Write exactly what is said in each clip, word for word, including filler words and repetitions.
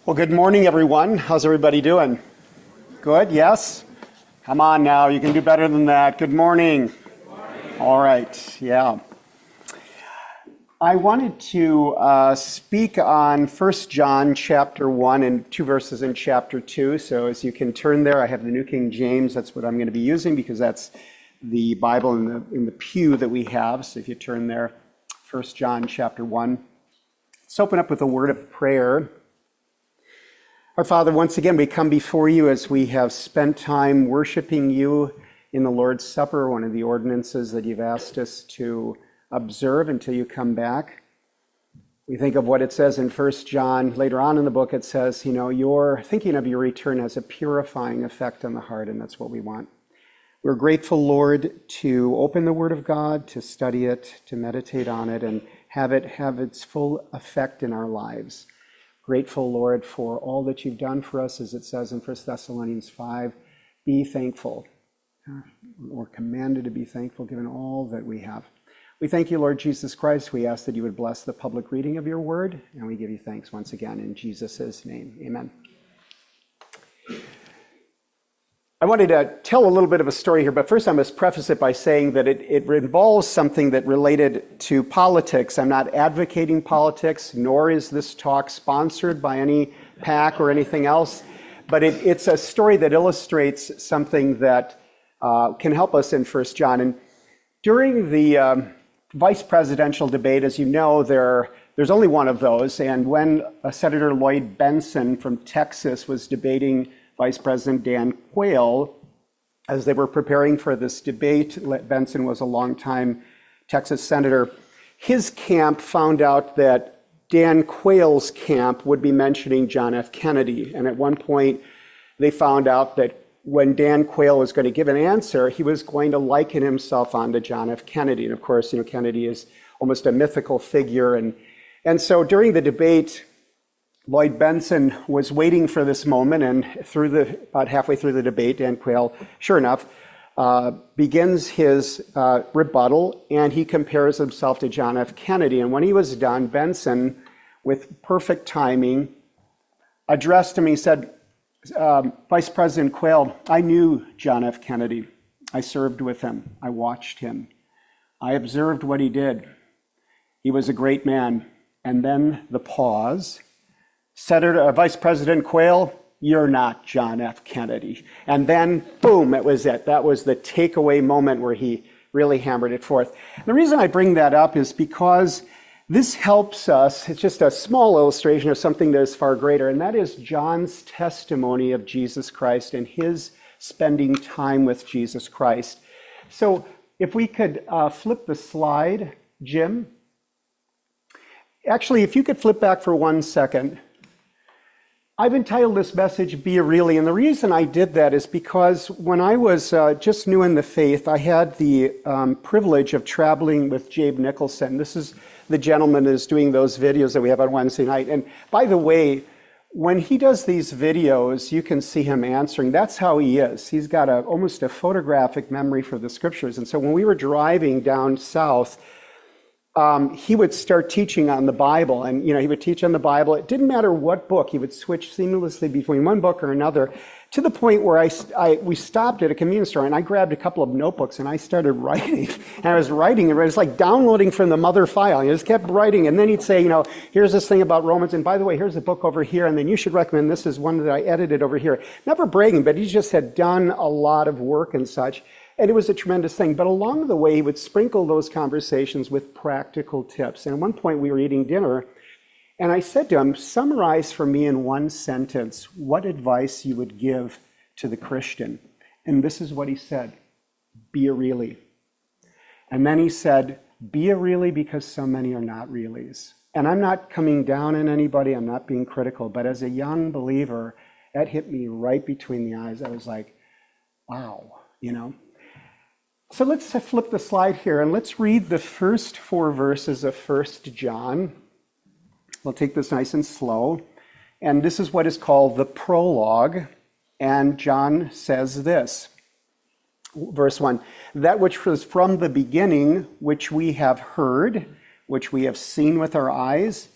Well, good morning, everyone. How's everybody doing? Good, yes? Come on now, you can do better than that. Good morning. Good morning. All right, yeah. I wanted to uh, speak on First John chapter one and two verses in chapter two. So as you can turn there, I have the New King James. That's what I'm going to be using because that's the Bible in the, in the pew that we have. So if you turn there, First John chapter one. Let's open up with a word of prayer. Our Father, once again, we come before you as we have spent time worshiping you in the Lord's Supper, one of the ordinances that you've asked us to observe until you come back. We think of what it says in First John. Later on in the book, it says, you know, your thinking of your return has a purifying effect on the heart, and that's what we want. We're grateful, Lord, to open the Word of God, to study it, to meditate on it, and have it have its full effect in our lives. Grateful, Lord, for all that you've done for us, as it says in First Thessalonians five. Be thankful, or commanded to be thankful, given all that we have. We thank you, Lord Jesus Christ. We ask that you would bless the public reading of your word, and we give you thanks once again in Jesus' name. Amen. I wanted to tell a little bit of a story here, but first I must preface it by saying that it, it involves something that related to politics. I'm not advocating politics, nor is this talk sponsored by any PAC or anything else, but it, it's a story that illustrates something that uh, can help us in First John. And during the um, vice presidential debate, as you know, there there's only one of those, and when uh, Senator Lloyd Bentsen from Texas was debating Vice President Dan Quayle, as they were preparing for this debate, Bentsen was a longtime Texas senator. His camp found out that Dan Quayle's camp would be mentioning John F. Kennedy. And at one point, they found out that when Dan Quayle was going to give an answer, he was going to liken himself onto John F. Kennedy. And of course, you know, Kennedy is almost a mythical figure. And, and so during the debate, Lloyd Bentsen was waiting for this moment, and through the about halfway through the debate, Dan Quayle, sure enough, uh, begins his uh, rebuttal, and he compares himself to John F. Kennedy. And when he was done, Bentsen, with perfect timing, addressed him. He said, um, Vice President Quayle, I knew John F. Kennedy. I served with him. I watched him. I observed what he did. He was a great man. And then the pause. Senator, uh, Vice President Quayle, you're not John F. Kennedy. And then, boom, it was it. That was the takeaway moment where he really hammered it forth. And the reason I bring that up is because this helps us. It's just a small illustration of something that is far greater, and that is John's testimony of Jesus Christ and his spending time with Jesus Christ. So if we could uh, flip the slide, Jim. Actually, if you could flip back for one second. I've entitled this message, Be Really, and the reason I did that is because when I was uh, just new in the faith, I had the um, privilege of traveling with Jabe Nicholson. This is the gentleman that is doing those videos that we have on Wednesday night. And by the way, when he does these videos, you can see him answering. That's how he is. He's got a, almost a photographic memory for the scriptures. And so when we were driving down south, Um, he would start teaching on the Bible, and you know he would teach on the Bible. It didn't matter what book; he would switch seamlessly between one book or another, to the point where I, I we stopped at a convenience store, and I grabbed a couple of notebooks and I started writing. And I was writing, and it was like downloading from the mother file. I just kept writing, and then he'd say, you know, here's this thing about Romans, and by the way, here's a book over here, and then you should recommend this is one that I edited over here. Never bragging, but he just had done a lot of work and such. And it was a tremendous thing. But along the way, he would sprinkle those conversations with practical tips. And at one point, we were eating dinner, and I said to him, summarize for me in one sentence what advice you would give to the Christian. And this is what he said, be a really. And then he said, be a really because so many are not reallys. And I'm not coming down on anybody, I'm not being critical, but as a young believer, that hit me right between the eyes. I was like, wow, you know. So let's flip the slide here and let's read the first four verses of First John. We'll take this nice and slow. And this is what is called the prologue. And John says this, verse one, that which was from the beginning, which we have heard, which we have seen with our eyes,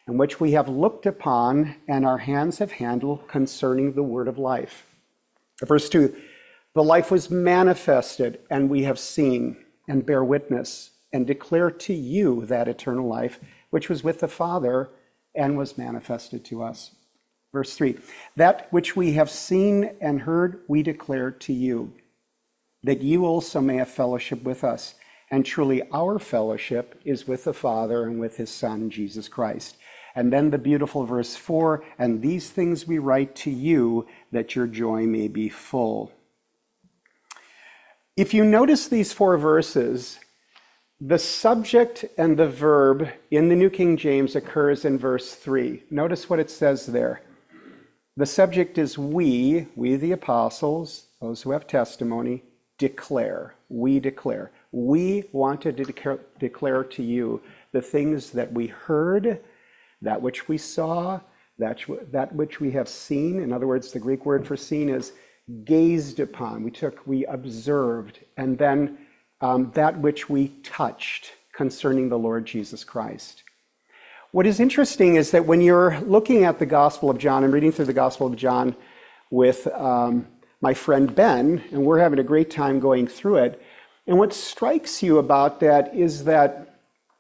and which we have looked upon and our hands have handled concerning the word of life. Verse two, the life was manifested, and we have seen and bear witness and declare to you that eternal life, which was with the Father and was manifested to us. Verse three, that which we have seen and heard, we declare to you, that you also may have fellowship with us. And truly our fellowship is with the Father and with his Son, Jesus Christ. And then the beautiful verse four, and these things we write to you, that your joy may be full. If you notice these four verses, the subject and the verb in the New King James occurs in verse three. Notice what it says there. The subject is we, we the apostles, those who have testimony, declare. We declare. We wanted to declare, declare to you the things that we heard, that which we saw, that, that which we have seen. In other words, the Greek word for seen is gazed upon. We took, we observed, and then um, that which we touched concerning the Lord Jesus Christ. What is interesting is that when you're looking at the Gospel of John, I'm reading through the Gospel of John with um, my friend Ben, and we're having a great time going through it. And what strikes you about that is that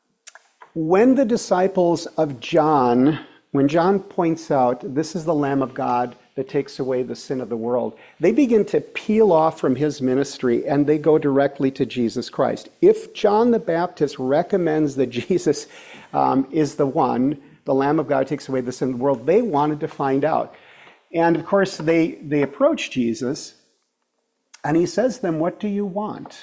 when the disciples of John, when John points out, this is the Lamb of God that takes away the sin of the world, they begin to peel off from his ministry and they go directly to Jesus Christ. If John the Baptist recommends that Jesus um, is the one, the Lamb of God who takes away the sin of the world, they wanted to find out. And of course, they, they approach Jesus and he says to them, what do you want?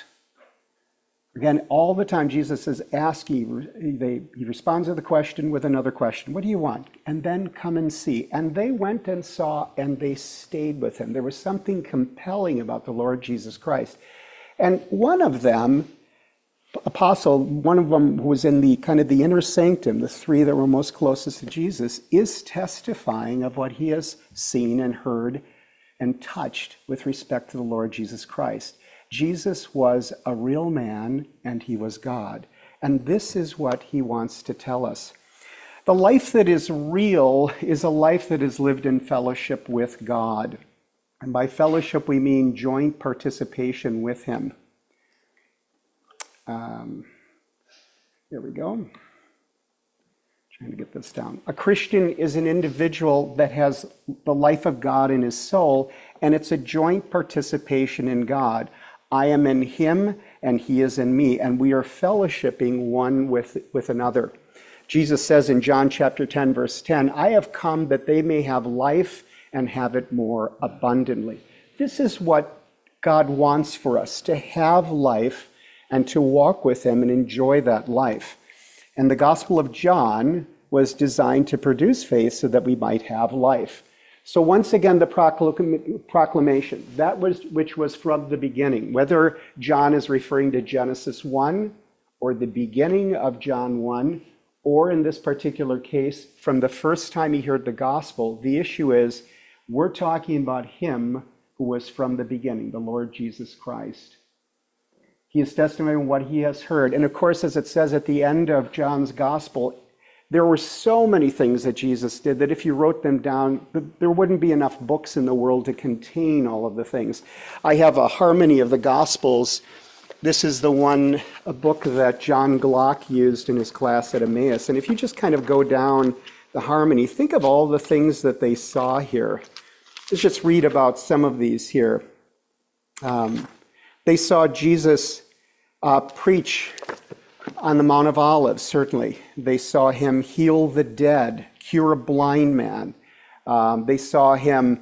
Again, all the time Jesus is asking, they, he responds to the question with another question. What do you want? And then come and see. And they went and saw and they stayed with him. There was something compelling about the Lord Jesus Christ. And one of them, apostle, one of them who was in the kind of the inner sanctum, the three that were most closest to Jesus, is testifying of what he has seen and heard and touched with respect to the Lord Jesus Christ. Jesus was a real man and he was God. And this is what he wants to tell us. The life that is real is a life that is lived in fellowship with God. And by fellowship, we mean joint participation with him. Um, there we go. Trying to get this down. A Christian is an individual that has the life of God in his soul, and it's a joint participation in God. I am in him and he is in me, and we are fellowshipping one with, with another. Jesus says in John chapter ten, verse ten, I have come that they may have life and have it more abundantly. This is what God wants for us, to have life and to walk with him and enjoy that life. And the Gospel of John was designed to produce faith so that we might have life. So once again, the proclamation, that was which was from the beginning, whether John is referring to Genesis one or the beginning of John one, or in this particular case, from the first time he heard the gospel, the issue is we're talking about him who was from the beginning, the Lord Jesus Christ. He is testifying what he has heard. And of course, as it says at the end of John's gospel, there were so many things that Jesus did that if you wrote them down, there wouldn't be enough books in the world to contain all of the things. I have a harmony of the Gospels. This is the one, a book that John Glock used in his class at Emmaus. And if you just kind of go down the harmony, think of all the things that they saw here. Let's just read about some of these here. Um, they saw Jesus uh, preach on the Mount of Olives, certainly. They saw him heal the dead, cure a blind man. Um, they saw him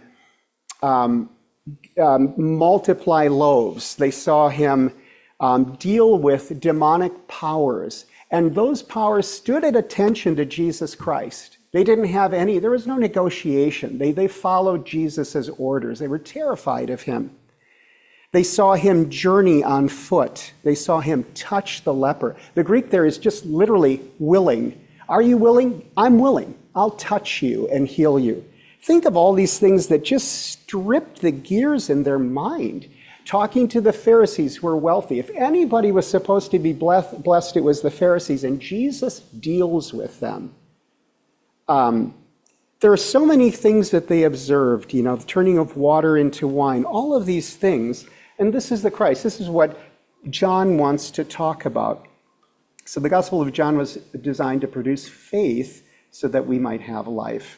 um, um, multiply loaves. They saw him um, deal with demonic powers. And those powers stood at attention to Jesus Christ. They didn't have any, there was no negotiation. They, they followed Jesus' orders. They were terrified of him. They saw him journey on foot. They saw him touch the leper. The Greek there is just literally willing. Are you willing? I'm willing. I'll touch you and heal you. Think of all these things that just stripped the gears in their mind. Talking to the Pharisees who were wealthy. If anybody was supposed to be blessed, it was the Pharisees, and Jesus deals with them. Um, there are so many things that they observed, you know, the turning of water into wine, all of these things. And this is the Christ. This is what John wants to talk about. So the Gospel of John was designed to produce faith so that we might have life.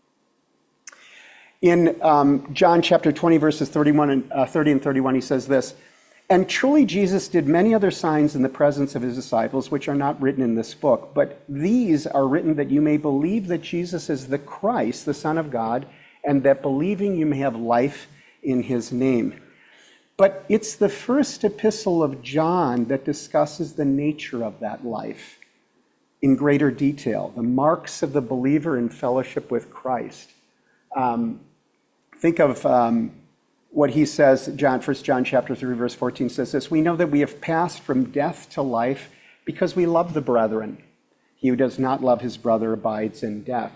In um, John chapter twenty, verses thirty-one and, uh, thirty and thirty-one, he says this, "And truly Jesus did many other signs in the presence of his disciples, which are not written in this book. But these are written that you may believe that Jesus is the Christ, the Son of God, and that believing you may have life in his name." But it's the first epistle of John that discusses the nature of that life in greater detail, the marks of the believer in fellowship with Christ. Um, think of um, what he says, John, First John chapter three, verse fourteen says this, "We know that we have passed from death to life because we love the brethren. He who does not love his brother abides in death."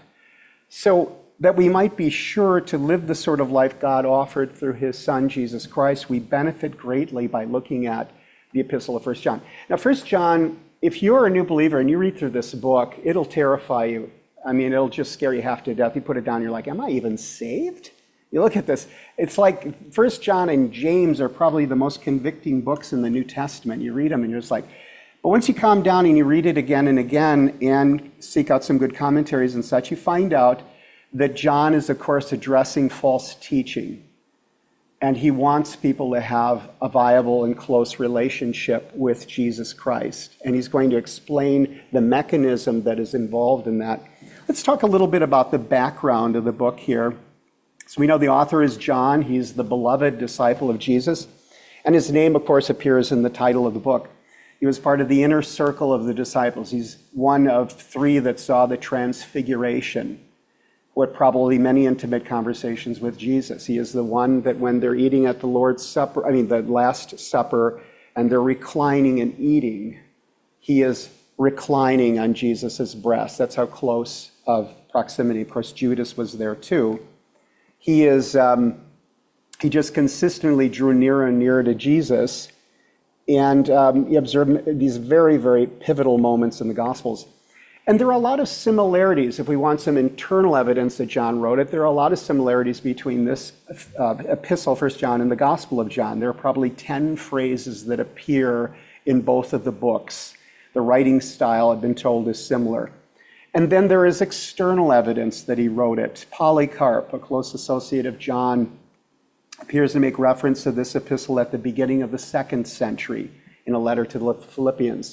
So that we might be sure to live the sort of life God offered through his Son, Jesus Christ, we benefit greatly by looking at the epistle of First John. Now, First John, if you're a new believer and you read through this book, it'll terrify you. I mean, it'll just scare you half to death. You put it down, you're like, am I even saved? You look at this, it's like First John and James are probably the most convicting books in the New Testament. You read them and you're just like, but once you calm down and you read it again and again and seek out some good commentaries and such, you find out that John is, of course, addressing false teaching. And he wants people to have a viable and close relationship with Jesus Christ. And he's going to explain the mechanism that is involved in that. Let's talk a little bit about the background of the book here. So we know the author is John. He's the beloved disciple of Jesus. And his name, of course, appears in the title of the book. He was part of the inner circle of the disciples. He's one of three that saw the transfiguration, what probably many intimate conversations with Jesus. He is the one that when they're eating at the Lord's Supper, I mean, the Last Supper, and they're reclining and eating, he is reclining on Jesus's breast. That's how close of proximity. Of course, Judas was there too. He is, um, he just consistently drew nearer and nearer to Jesus. And um, he observed these very, very pivotal moments in the Gospels. And there are a lot of similarities. If we want some internal evidence that John wrote it, there are a lot of similarities between this uh, epistle, First John, and the Gospel of John. There are probably ten phrases that appear in both of the books. The writing style, I've been told, is similar. And then there is external evidence that he wrote it. Polycarp, a close associate of John, appears to make reference to this epistle at the beginning of the second century in a letter to the Philippians.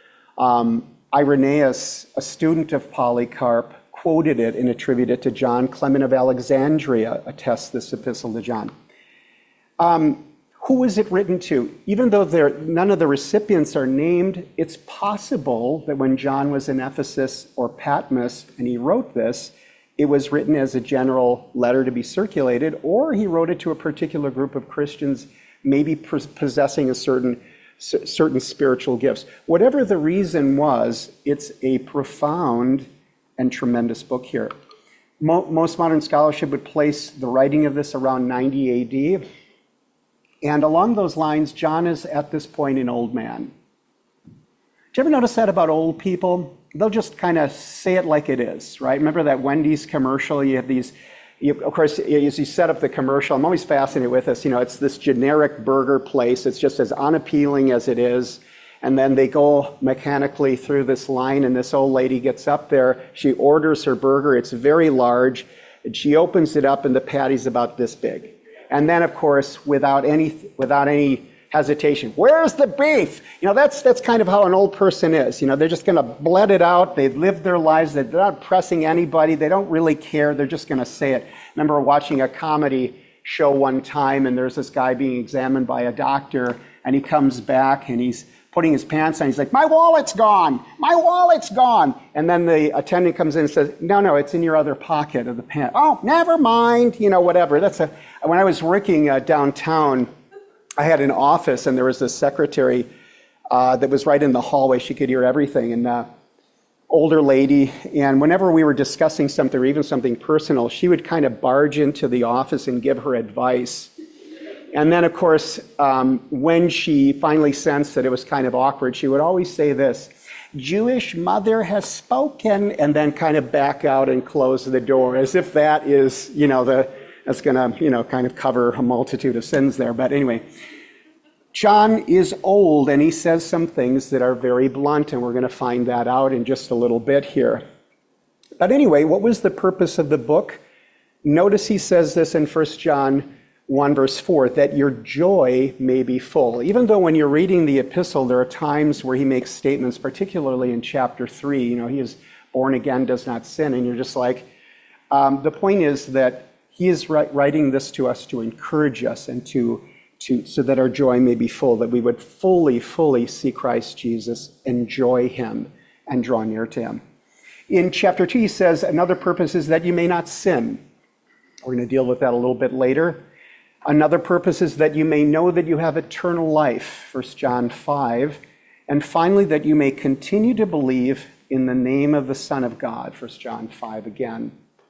Um, Irenaeus, a student of Polycarp, quoted it and attributed it to John. Clement of Alexandria attests this epistle to John. Um, who is it written to? Even though there, none of the recipients are named, it's possible that when John was in Ephesus or Patmos and he wrote this, it was written as a general letter to be circulated, or he wrote it to a particular group of Christians, maybe possessing a certain certain spiritual gifts. Whatever the reason was, it's a profound and tremendous book here. Mo- most modern scholarship would place the writing of this around ninety A D. And along those lines, John is at this point an old man. Do you ever notice that about old people? They'll just kind of say it like it is, right? Remember that Wendy's commercial? You have these, you, of course, as you set up the commercial, I'm always fascinated with this. You know, it's this generic burger place. It's just as unappealing as it is. And then they go mechanically through this line, and this old lady gets up there. She orders her burger. It's very large. And she opens it up, and the patty's about this big. And then, of course, without any without any hesitation, where's the beef? You know, that's that's kind of how an old person is. You know, they're just going to blurt it out. They've lived their lives. They're not pressing anybody. They don't really care. They're just going to say it. I remember watching a comedy show one time, and there's this guy being examined by a doctor, and he comes back, and he's putting his pants on. He's like, my wallet's gone. My wallet's gone. And then the attendant comes in and says, no, no, it's in your other pocket of the pants. Oh, never mind. You know, whatever. That's a. When I was working uh, downtown, I had an office, and there was this secretary uh, that was right in the hallway. She could hear everything. And uh, older lady. And whenever we were discussing something or even something personal, she would kind of barge into the office and give her advice. And then, of course, um, when she finally sensed that it was kind of awkward, she would always say this, Jewish mother has spoken, and then kind of back out and close the door, as if that is, you know, the that's going to, you know, kind of cover a multitude of sins there. But anyway, John is old, and he says some things that are very blunt, and we're going to find that out in just a little bit here. But anyway, what was the purpose of the book? Notice he says this in First John one, verse four, that your joy may be full. Even though when you're reading the epistle, there are times where he makes statements, particularly in chapter three, you know, he is born again, does not sin, and you're just like, um, the point is that he is writing this to us to encourage us and to, to so that our joy may be full, that we would fully, fully see Christ Jesus, enjoy him, and draw near to him. In chapter two, he says, another purpose is that you may not sin. We're going to deal with that a little bit later. Another purpose is that you may know that you have eternal life, First John five. And finally, that you may continue to believe in the name of the Son of God, First John five again.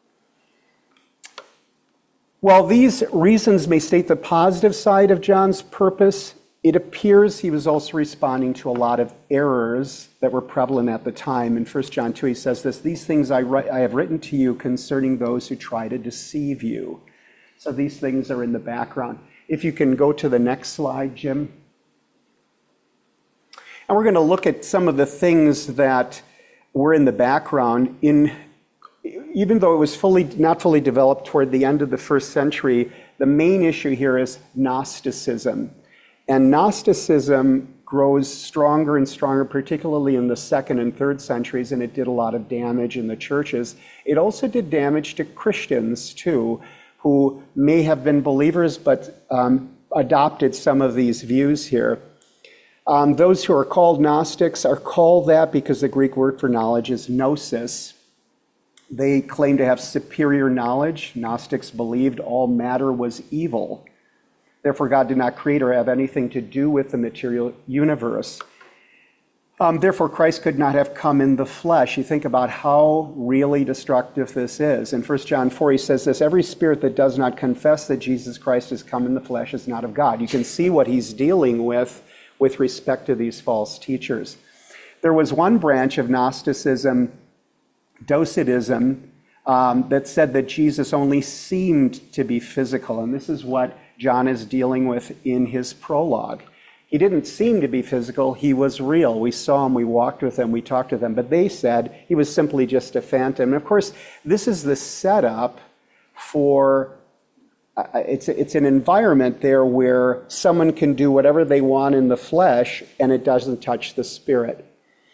While these reasons may state the positive side of John's purpose, it appears he was also responding to a lot of errors that were prevalent at the time. In First John two, he says this, these things I, write, I have written to you concerning those who try to deceive you. So these things are in the background. If you can go to the next slide, Jim. And we're going to look at some of the things that were in the background. In, even though it was fully not fully developed toward the end of the first century, the main issue here is Gnosticism. And Gnosticism grows stronger and stronger, particularly in the second and third centuries, and it did a lot of damage in the churches. It also did damage to Christians, too, who may have been believers but um, adopted some of these views here. Um, those who are called Gnostics are called that because the Greek word for knowledge is gnosis. They claim to have superior knowledge. Gnostics believed all matter was evil. Therefore, God did not create or have anything to do with the material universe. Um, therefore, Christ could not have come in the flesh. You think about how really destructive this is. In First John four, he says this, every spirit that does not confess that Jesus Christ has come in the flesh is not of God. You can see what he's dealing with with respect to these false teachers. There was one branch of Gnosticism, Docetism, um, that said that Jesus only seemed to be physical. And this is what John is dealing with in his prologue. He didn't seem to be physical, he was real. We saw him, we walked with him, we talked to them, but they said he was simply just a phantom. And of course, this is the setup for, uh, it's, it's an environment there where someone can do whatever they want in the flesh and it doesn't touch the spirit.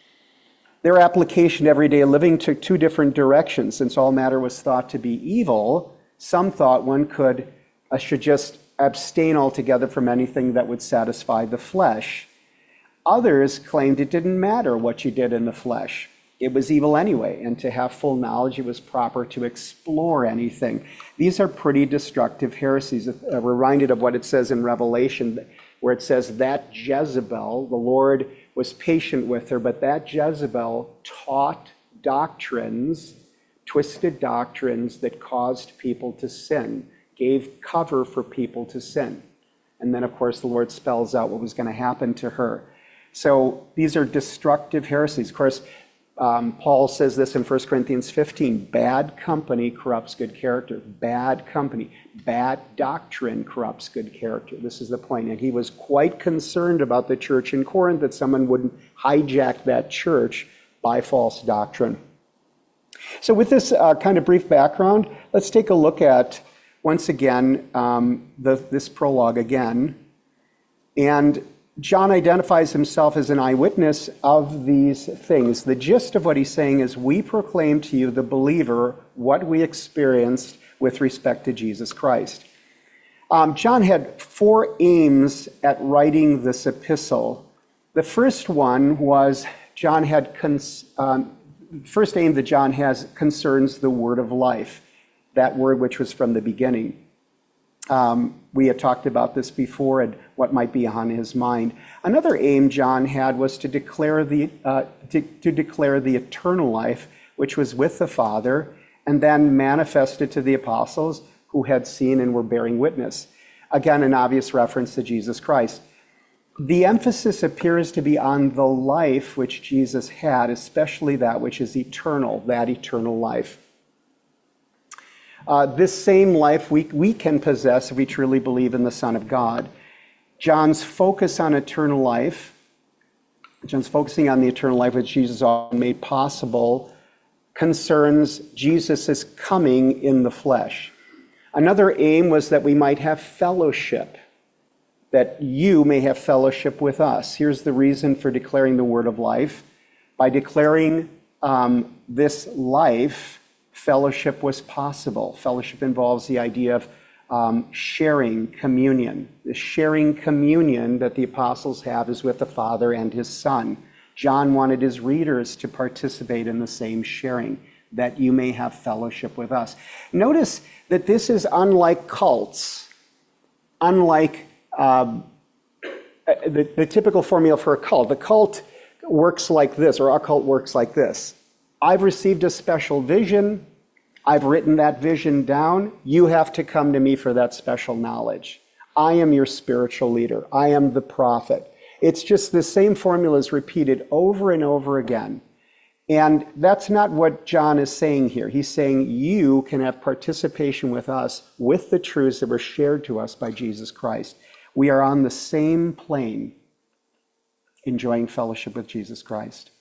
Their application to everyday living took two different directions. Since all matter was thought to be evil, some thought one could, uh, should just abstain altogether from anything that would satisfy the flesh. Others claimed it didn't matter what you did in the flesh. It was evil anyway, and to have full knowledge, it was proper to explore anything. These are pretty destructive heresies. Uh, we're reminded of what it says in Revelation, where it says that Jezebel, the Lord was patient with her, but that Jezebel taught doctrines, twisted doctrines that caused people to sin, gave cover for people to sin. And then, of course, the Lord spells out what was going to happen to her. So these are destructive heresies. Of course, um, Paul says this in First Corinthians fifteen, bad company corrupts good character. Bad company, bad doctrine corrupts good character. This is the point. And he was quite concerned about the church in Corinth, that someone wouldn't hijack that church by false doctrine. So with this uh, kind of brief background, let's take a look at once again, um, the, this prologue again. And John identifies himself as an eyewitness of these things. The gist of what he's saying is, we proclaim to you, the believer, what we experienced with respect to Jesus Christ. Um, John had four aims at writing this epistle. The first one was, John had, cons- um, first aim that John has concerns the word of life. That word which was from the beginning. Um, we had talked about this before and what might be on his mind. Another aim John had was to declare the uh, to, to declare the eternal life which was with the Father, and then manifested to the apostles who had seen and were bearing witness. Again, an obvious reference to Jesus Christ. the emphasis appears to be on the life which Jesus had, especially that which is eternal, that eternal life. Uh, this same life we, we can possess if we truly believe in the Son of God. John's focus on eternal life, John's focusing on the eternal life which Jesus made possible, concerns Jesus' coming in the flesh. Another aim was that we might have fellowship, that you may have fellowship with us. Here's the reason for declaring the word of life. By declaring um, this life, fellowship was possible. Fellowship involves the idea of um, sharing communion. The sharing communion that the apostles have is with the Father and his Son. John wanted his readers to participate in the same sharing, that you may have fellowship with us. Notice that this is unlike cults, unlike um, the, the typical formula for a cult. The cult works like this, or our cult works like this. I've received a special vision. I've written that vision down. You have to come to me for that special knowledge. I am your spiritual leader. I am the prophet. It's just the same formula is repeated over and over again. And that's not what John is saying here. He's saying you can have participation with us with the truths that were shared to us by Jesus Christ. We are on the same plane, enjoying fellowship with Jesus Christ.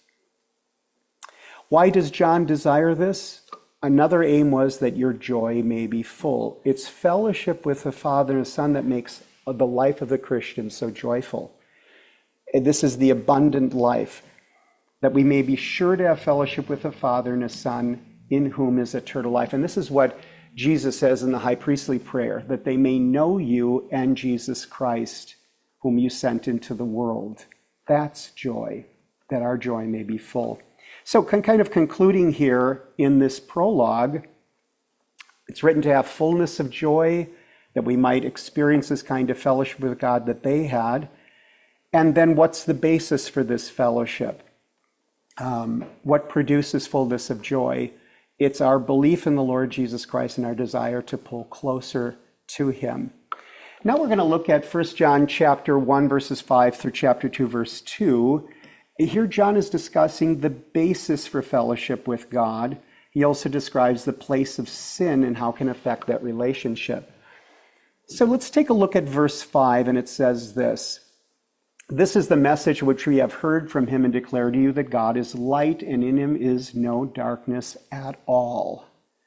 Why does John desire this? Another aim was that your joy may be full. It's fellowship with the Father and the Son that makes the life of the Christian so joyful. And this is the abundant life, that we may be sure to have fellowship with the Father and the Son, in whom is eternal life. And this is what Jesus says in the high priestly prayer, that they may know you and Jesus Christ, whom you sent into the world. That's joy, that our joy may be full. So kind of concluding here in this prologue, it's written to have fullness of joy, that we might experience this kind of fellowship with God that they had. And then what's the basis for this fellowship? Um, what produces fullness of joy? It's our belief in the Lord Jesus Christ and our desire to pull closer to him. Now we're going to look at First John chapter one, verses five through chapter two, verse two. Here John is discussing the basis for fellowship with God. He also describes the place of sin and how it can affect that relationship. So let's take a look at verse five, and it says this. This is the message which we have heard from him and declare to you, that God is light and in him is no darkness at all.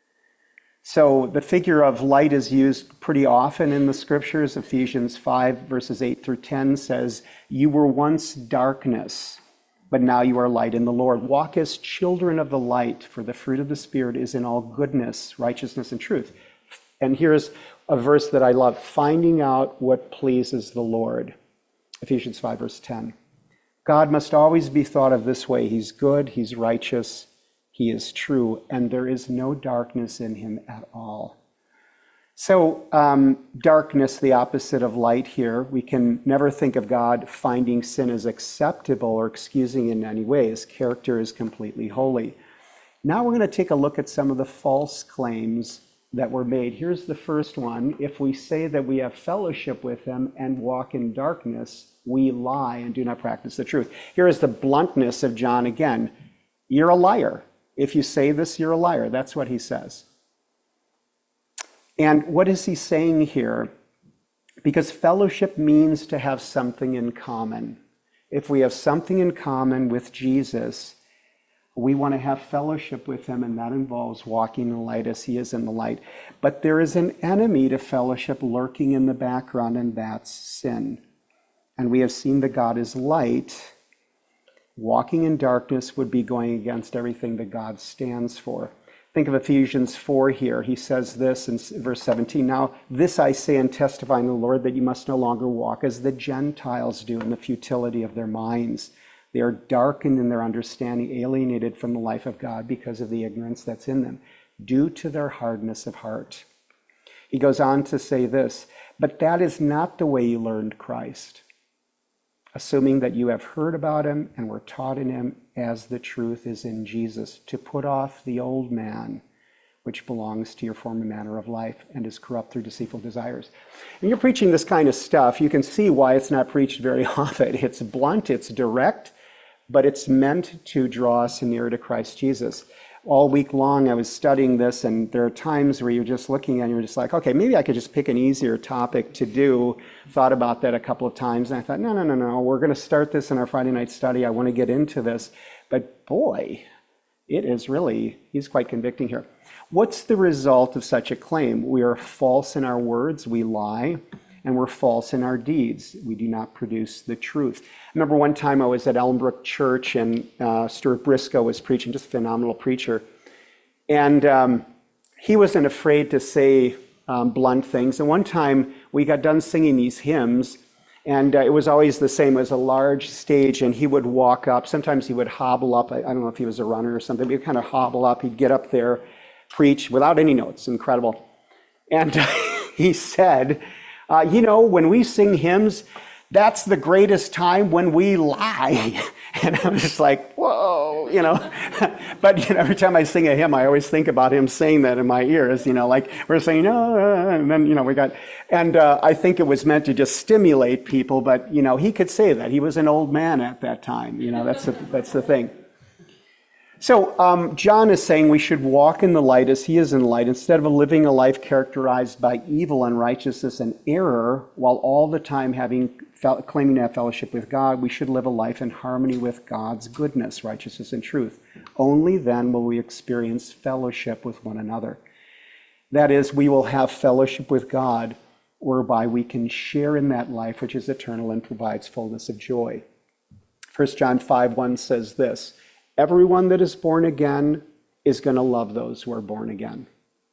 So the figure of light is used pretty often in the scriptures. Ephesians five, verses eight through ten says, you were once darkness, but now you are light in the Lord. Walk as children of the light, for the fruit of the Spirit is in all goodness, righteousness, and truth. And here's a verse that I love, finding out what pleases the Lord. Ephesians five, verse ten. God must always be thought of this way. He's good, he's righteous, he is true, and there is no darkness in him at all. So um, darkness, the opposite of light here. We can never think of God finding sin as acceptable or excusing in any way. His character is completely holy. Now we're going to take a look at some of the false claims that were made. Here's the first one. If we say that we have fellowship with him and walk in darkness, we lie and do not practice the truth. Here is the bluntness of John again. You're a liar. If you say this, you're a liar. That's what he says. And what is he saying here? Because fellowship means to have something in common. If we have something in common with Jesus, we want to have fellowship with him, and that involves walking in the light as he is in the light. But there is an enemy to fellowship lurking in the background, and that's sin. And we have seen that God is light. Walking in darkness would be going against everything that God stands for. Think of Ephesians four here. He says this in verse seventeen. Now, this I say and testify in the Lord, that you must no longer walk as the Gentiles do in the futility of their minds. They are darkened in their understanding, alienated from the life of God because of the ignorance that's in them, due to their hardness of heart. He goes on to say this, but that is not the way you learned Christ, assuming that you have heard about him and were taught in him as the truth is in Jesus, to put off the old man, which belongs to your former manner of life and is corrupt through deceitful desires. And you're preaching this kind of stuff, you can see why it's not preached very often. It's blunt, it's direct, but it's meant to draw us nearer to Christ Jesus. All week long I was studying this, and there are times where you're just looking at it and you're just like, okay, maybe I could just pick an easier topic to do. Thought about that a couple of times, and I thought, no, no, no, no, we're going to start this in our Friday night study. I want to get into this. But boy, it is really, he's quite convicting here. What's the result of such a claim? We are false in our words, we lie, and we're false in our deeds. We do not produce the truth. I remember one time I was at Elmbrook Church, and uh, Stuart Briscoe was preaching, just a phenomenal preacher. And um, he wasn't afraid to say um, blunt things. And one time we got done singing these hymns, and uh, it was always the same. It was a large stage, and he would walk up. Sometimes he would hobble up. I, I don't know if he was a runner or something, but he'd kind of hobble up. He'd get up there, preach without any notes. Incredible. And he said, uh, you know, when we sing hymns, that's the greatest time when we lie. And I was just like, whoa, you know. But you know, every time I sing a hymn, I always think about him saying that in my ears, you know, like we're saying, oh, and then, you know, we got, and uh, I think it was meant to just stimulate people, but, you know, he could say that. He was an old man at that time, you know, that's the, that's the thing. So um, John is saying we should walk in the light as he is in the light, instead of living a life characterized by evil, unrighteousness, and error, while all the time having claiming to have fellowship with God. We should live a life in harmony with God's goodness, righteousness, and truth. Only then will we experience fellowship with one another. That is, we will have fellowship with God, whereby we can share in that life which is eternal and provides fullness of joy. First John five one says this, everyone that is born again is going to love those who are born again.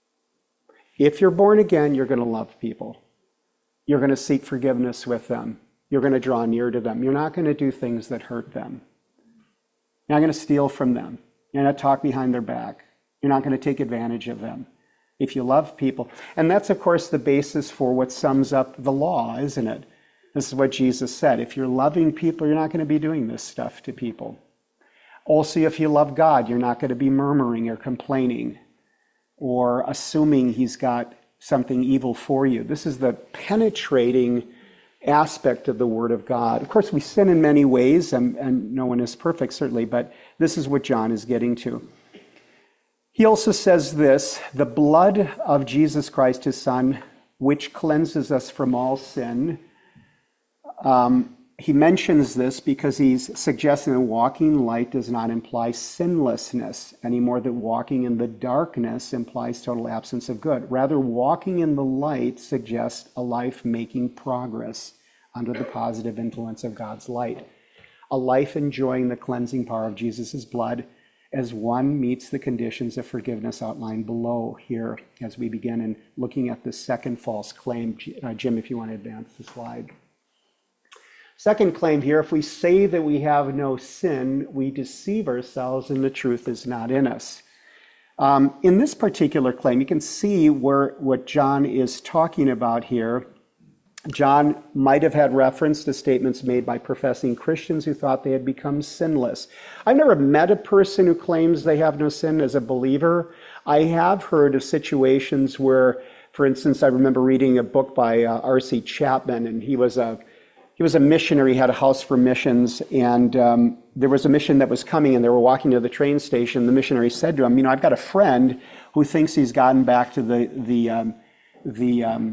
If you're born again, you're going to love people. You're going to seek forgiveness with them. You're going to draw near to them. You're not going to do things that hurt them. You're not going to steal from them. You're not talk behind their back. You're not going to take advantage of them. If you love people. And that's, of course, the basis for what sums up the law, isn't it? This is what Jesus said. If you're loving people, you're not going to be doing this stuff to people. Also, if you love God, you're not going to be murmuring or complaining or assuming he's got something evil for you. This is the penetrating aspect of the Word of God. Of course, we sin in many ways, and, and no one is perfect, certainly, but this is what John is getting to. He also says this, the blood of Jesus Christ, his Son, which cleanses us from all sin. Um, he mentions this because he's suggesting that walking light does not imply sinlessness any more than walking in the darkness implies total absence of good. Rather, walking in the light suggests a life making progress under the positive influence of God's light. A life enjoying the cleansing power of Jesus' blood as one meets the conditions of forgiveness outlined below here as we begin in looking at the second false claim. Uh, Jim, if you want to advance the slide. Second claim here, if we say that we have no sin, we deceive ourselves and the truth is not in us. Um, in this particular claim, you can see where what John is talking about here. John might have had reference to statements made by professing Christians who thought they had become sinless. I've never met a person who claims they have no sin as a believer. I have heard of situations where, for instance, I remember reading a book by uh, R C Chapman, and he was a He was a missionary, he had a house for missions, and um, there was a mission that was coming, and they were walking to the train station. The missionary said to him, you know, I've got a friend who thinks he's gotten back to the, the, um, the, um,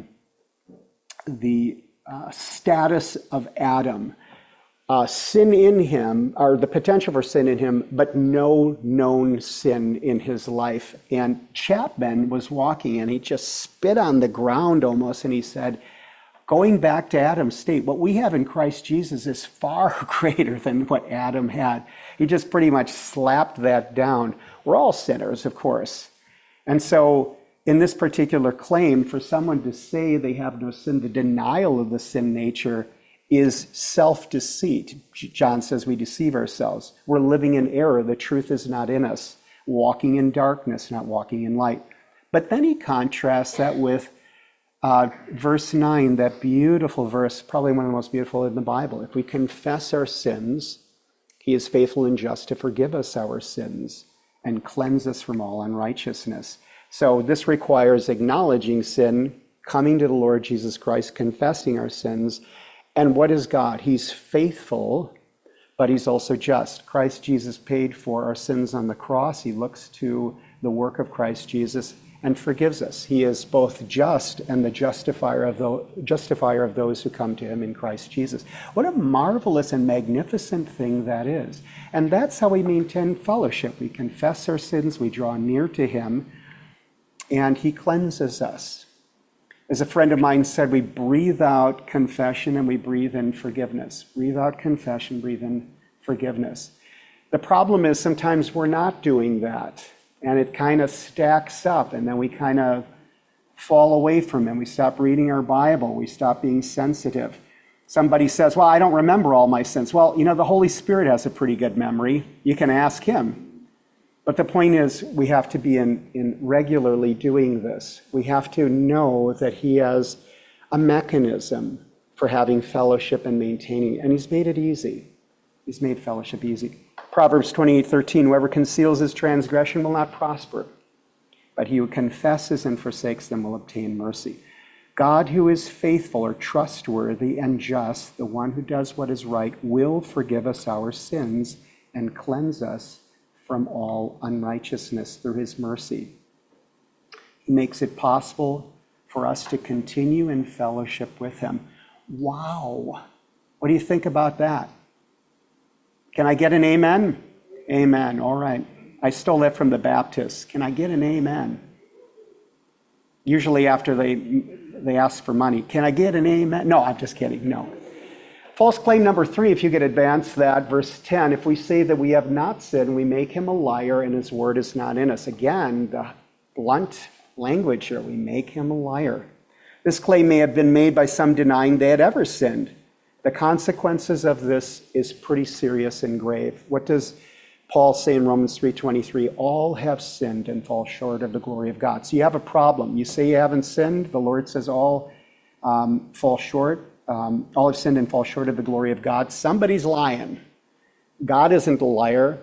the uh, status of Adam. Uh, sin in him, or the potential for sin in him, but no known sin in his life. And Chapman was walking, and he just spit on the ground almost, and he said, going back to Adam's state, what we have in Christ Jesus is far greater than what Adam had. He just pretty much slapped that down. We're all sinners, of course. And so in this particular claim, for someone to say they have no sin, the denial of the sin nature is self-deceit. John says we deceive ourselves. We're living in error. The truth is not in us. Walking in darkness, not walking in light. But then he contrasts that with Uh, verse nine, that beautiful verse, probably one of the most beautiful in the Bible. If we confess our sins, he is faithful and just to forgive us our sins and cleanse us from all unrighteousness. So this requires acknowledging sin, coming to the Lord Jesus Christ, confessing our sins. And what is God? He's faithful, but he's also just. Christ Jesus paid for our sins on the cross. He looks to the work of Christ Jesus and forgives us. He is both just and the justifier of the justifier of those who come to him in Christ Jesus. What a marvelous and magnificent thing that is. And that's how we maintain fellowship. We confess our sins, we draw near to him, and he cleanses us. As a friend of mine said, we breathe out confession and we breathe in forgiveness. Breathe out confession, breathe in forgiveness. The problem is sometimes we're not doing that. And it kind of stacks up, and then we kind of fall away from him. We stop reading our Bible. We stop being sensitive. Somebody says, well, I don't remember all my sins. Well, you know, the Holy Spirit has a pretty good memory. You can ask him. But the point is, we have to be in, in regularly doing this. We have to know that he has a mechanism for having fellowship and maintaining, and he's made it easy. He's made fellowship easy. Proverbs twenty-eight thirteen, whoever conceals his transgression will not prosper, but he who confesses and forsakes them will obtain mercy. God, who is faithful or trustworthy and just, the one who does what is right, will forgive us our sins and cleanse us from all unrighteousness through his mercy. He makes it possible for us to continue in fellowship with him. Wow. What do you think about that? Can I get an amen? Amen. All right. I stole that from the Baptists. Can I get an amen? Usually after they they ask for money. Can I get an amen? No, I'm just kidding. No. False claim number three, if you could advance that, verse ten, if we say that we have not sinned, we make him a liar and his word is not in us. Again, the blunt language here, we make him a liar. This claim may have been made by some denying they had ever sinned. The consequences of this is pretty serious and grave. What does Paul say in Romans three twenty-three? All have sinned and fall short of the glory of God. So you have a problem. You say you haven't sinned. The Lord says all um, fall short. Um, all have sinned and fall short of the glory of God. Somebody's lying. God isn't a liar.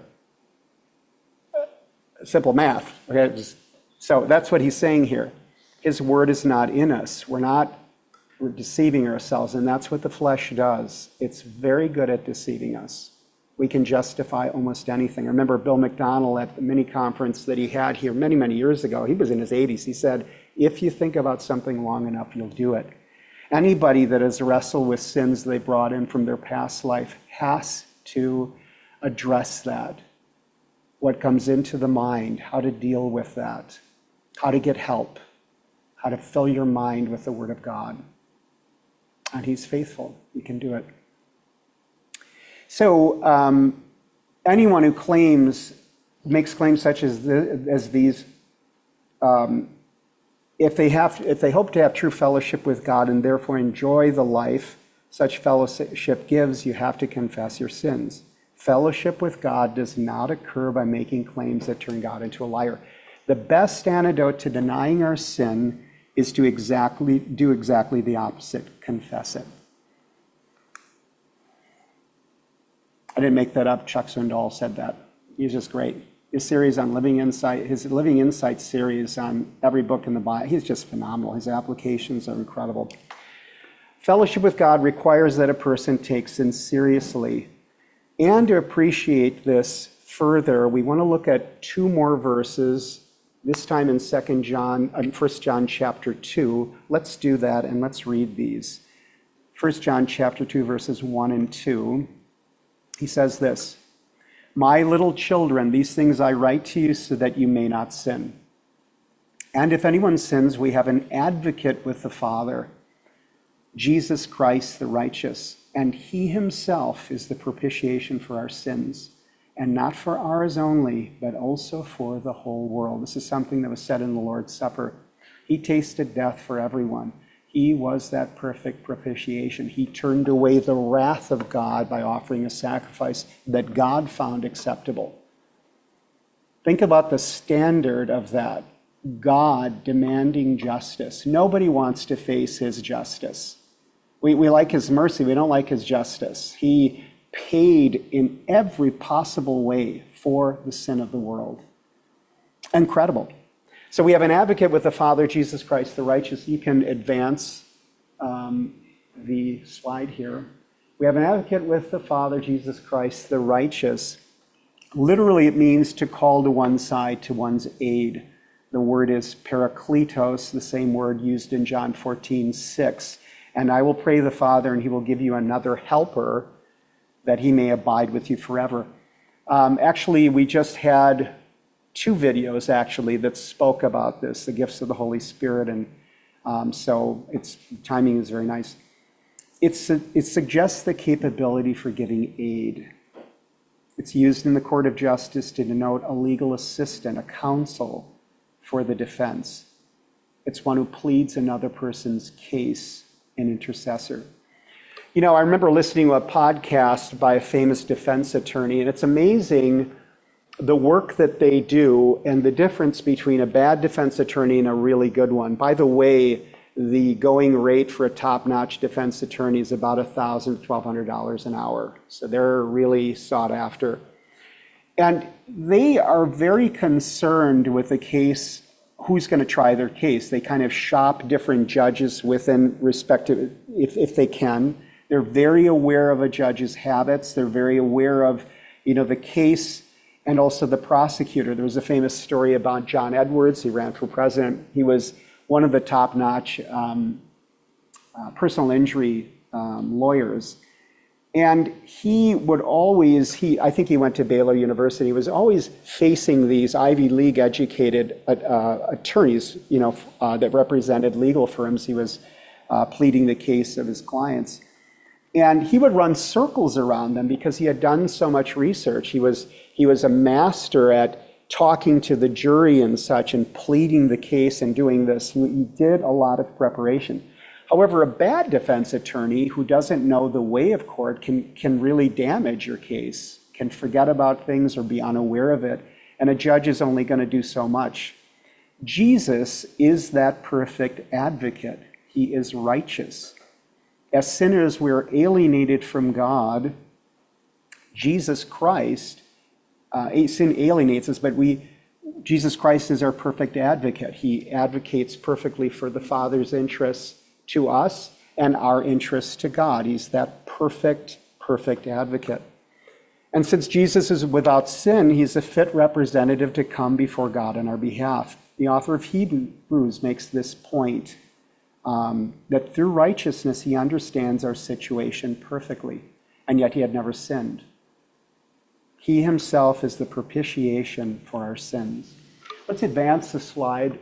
Simple math. Okay? So that's what he's saying here. His word is not in us. We're not We're deceiving ourselves, and that's what the flesh does. It's very good at deceiving us. We can justify almost anything. I remember Bill McDonald at the mini conference that he had here many, many years ago. He was in his eighties. He said, if you think about something long enough, you'll do it. Anybody that has wrestled with sins they brought in from their past life has to address that. What comes into the mind, how to deal with that, how to get help, how to fill your mind with the Word of God. And he's faithful. He can do it. So um, anyone who claims, makes claims such as, the, as these, um, if they have, if they hope to have true fellowship with God and therefore enjoy the life such fellowship gives, you have to confess your sins. Fellowship with God does not occur by making claims that turn God into a liar. The best antidote to denying our sin is to exactly do exactly the opposite, confess it. I didn't make that up. Chuck Swindoll said that. He's just great. His series on Living Insight, his Living Insight series on every book in the Bible, he's just phenomenal. His applications are incredible. Fellowship with God requires that a person takes sin seriously. And to appreciate this further, we want to look at two more verses, this time in Second John, uh, First John chapter two. Let's do that and let's read these. First John chapter two, verses one and two. He says this, "My little children, these things I write to you so that you may not sin. And if anyone sins, we have an advocate with the Father, Jesus Christ the righteous, and he himself is the propitiation for our sins, and not for ours only, but also for the whole world." This is something that was said in the Lord's Supper. He tasted death for everyone. He was that perfect propitiation. He turned away the wrath of God by offering a sacrifice that God found acceptable. Think about the standard of that. God demanding justice. Nobody wants to face his justice. We, we like his mercy. We don't like his justice. He paid in every possible way for the sin of the world. Incredible. So we have an advocate with the Father, Jesus Christ, the righteous. You can advance um, the slide here. We have an advocate with the Father, Jesus Christ, the righteous. Literally, it means to call to one side, to one's aid. The word is parakletos, the same word used in John fourteen six. And I will pray the Father, and he will give you another helper, that he may abide with you forever. Um, actually, we just had two videos, actually, that spoke about this, the gifts of the Holy Spirit, and um, so its timing is very nice. It's, it suggests the capability for giving aid. It's used in the court of justice to denote a legal assistant, a counsel for the defense. It's one who pleads another person's case, an intercessor. You know, I remember listening to a podcast by a famous defense attorney, and it's amazing the work that they do and the difference between a bad defense attorney and a really good one. By the way, the going rate for a top-notch defense attorney is about one thousand dollars to twelve hundred dollars an hour. So they're really sought after. And they are very concerned with the case, who's going to try their case. They kind of shop different judges within respective, if, if they can. They're very aware of a judge's habits. They're very aware of, you know, the case and also the prosecutor. There was a famous story about John Edwards. He ran for president. He was one of the top-notch um, uh, personal injury um, lawyers. And he would always, he I think he went to Baylor University, was always facing these Ivy League educated uh, uh, attorneys, you know, uh, that represented legal firms. He was uh, pleading the case of his clients. And he would run circles around them because he had done so much research. He was, he was a master at talking to the jury and such and pleading the case and doing this. He, he did a lot of preparation. However, a bad defense attorney who doesn't know the way of court can, can really damage your case, can forget about things or be unaware of it, and a judge is only going to do so much. Jesus is that perfect advocate. He is righteous. As sinners, we're alienated from God. Jesus Christ, uh, sin alienates us, but we, Jesus Christ is our perfect advocate. He advocates perfectly for the Father's interests to us and our interests to God. He's that perfect, perfect advocate. And since Jesus is without sin, he's a fit representative to come before God on our behalf. The author of Hebrews makes this point, um, that through righteousness he understands our situation perfectly, and yet he had never sinned. He himself is the propitiation for our sins. Let's advance the slide.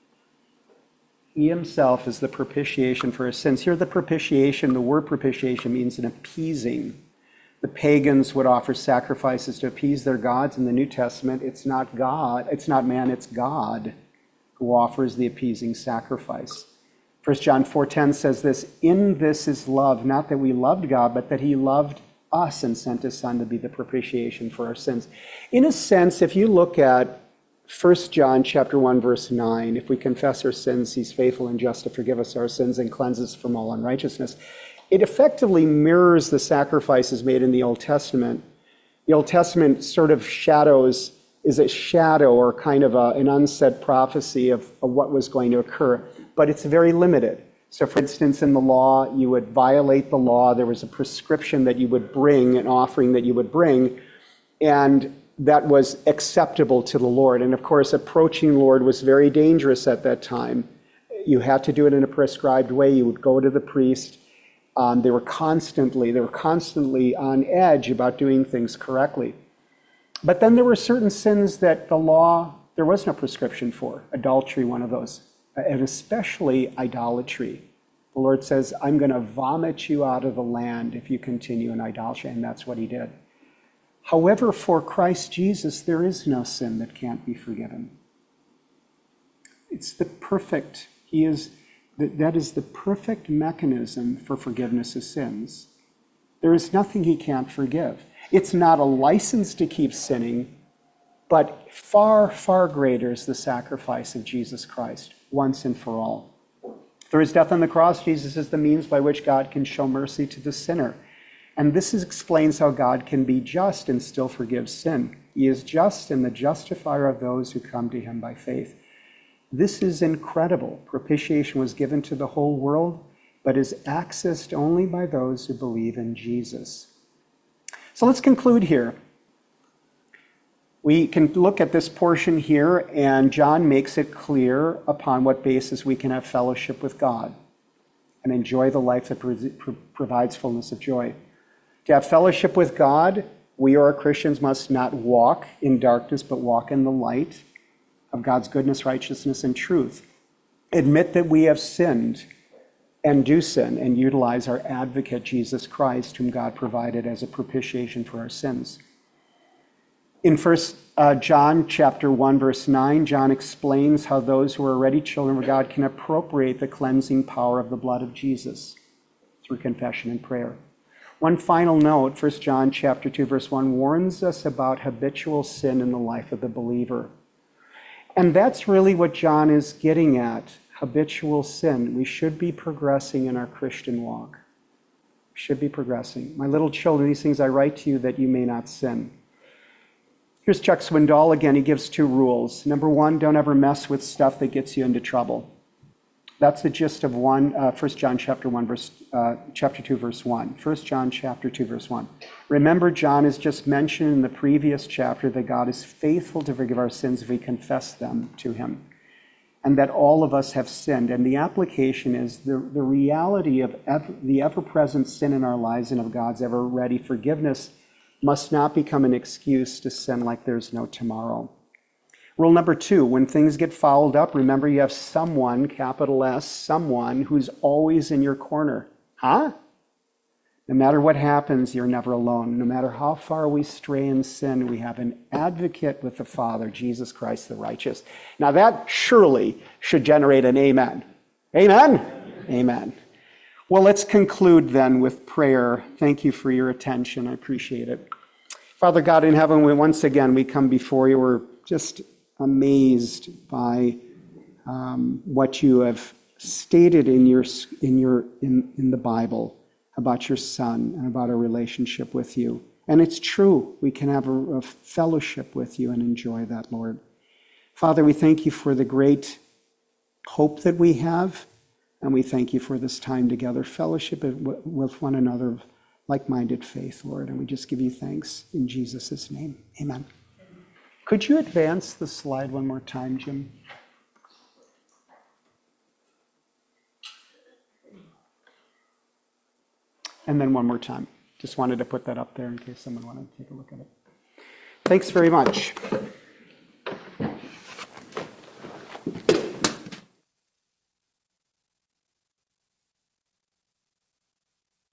He himself is the propitiation for our sins. Here, the propitiation, the word propitiation means an appeasing. The pagans would offer sacrifices to appease their gods. In the New Testament, it's not God, it's not man, it's God who offers the appeasing sacrifice. First John four ten says this, "In this is love, not that we loved God, but that he loved us and sent his Son to be the propitiation for our sins." In a sense, if you look at First John chapter one, verse nine, if we confess our sins, he's faithful and just to forgive us our sins and cleanse us from all unrighteousness. It effectively mirrors the sacrifices made in the Old Testament. The Old Testament sort of shadows, is a shadow or kind of a, an unsaid prophecy of, of what was going to occur, but it's very limited. So for instance, in the law, you would violate the law. There was a prescription that you would bring, an offering that you would bring, and that was acceptable to the Lord. And of course, approaching the Lord was very dangerous at that time. You had to do it in a prescribed way. You would go to the priest. Um, they were constantly, they were constantly on edge about doing things correctly. But then there were certain sins that the law, there was no prescription for. Adultery, one of those, and especially idolatry. The Lord says, "I'm going to vomit you out of the land if you continue in idolatry," and that's what he did. However, for Christ Jesus, there is no sin that can't be forgiven. It's the perfect, he is, that is the perfect mechanism for forgiveness of sins. There is nothing he can't forgive. It's not a license to keep sinning, but far, far greater is the sacrifice of Jesus Christ, once and for all. Through his death on the cross, Jesus is the means by which God can show mercy to the sinner. And this is, explains how God can be just and still forgive sin. He is just and the justifier of those who come to him by faith. This is incredible. Propitiation was given to the whole world, but is accessed only by those who believe in Jesus. So let's conclude here. We can look at this portion here, and John makes it clear upon what basis we can have fellowship with God and enjoy the life that provides fullness of joy. To have fellowship with God, we or Christians must not walk in darkness, but walk in the light of God's goodness, righteousness, and truth. Admit that we have sinned and do sin, and utilize our advocate, Jesus Christ, whom God provided as a propitiation for our sins. In First uh, John chapter one, verse nine, John explains how those who are already children of God can appropriate the cleansing power of the blood of Jesus through confession and prayer. One final note, First John chapter two, verse one, warns us about habitual sin in the life of the believer. And that's really what John is getting at, habitual sin. We should be progressing in our Christian walk. We should be progressing. My little children, these things I write to you that you may not sin. Here's Chuck Swindoll again. He gives two rules. Number one, don't ever mess with stuff that gets you into trouble. That's the gist of one, uh, First John chapter one, verse, uh, chapter two, verse one. First John chapter two, verse one. Remember, John has just mentioned in the previous chapter that God is faithful to forgive our sins if we confess them to him, and that all of us have sinned. And the application is the, the reality of ever, the ever-present sin in our lives and of God's ever-ready forgiveness must not become an excuse to sin like there's no tomorrow. Rule number two, when things get fouled up, remember you have someone, capital S, someone who's always in your corner. Huh? No matter what happens, you're never alone. No matter how far we stray in sin, we have an advocate with the Father, Jesus Christ the righteous. Now that surely should generate an amen. Amen? Amen. Amen. Well, let's conclude then with prayer. Thank you for your attention. I appreciate it. Father God in heaven, we once again, we come before you. We're just amazed by um, what you have stated in your in your in, in the Bible about your Son and about our relationship with you. And it's true. We can have a, a fellowship with you and enjoy that, Lord. Father, we thank you for the great hope that we have. And we thank you for this time together, fellowship with one another of like-minded faith, Lord. And we just give you thanks in Jesus' name. Amen. Could you advance the slide one more time, Jim? And then one more time. Just wanted to put that up there in case someone wanted to take a look at it. Thanks very much.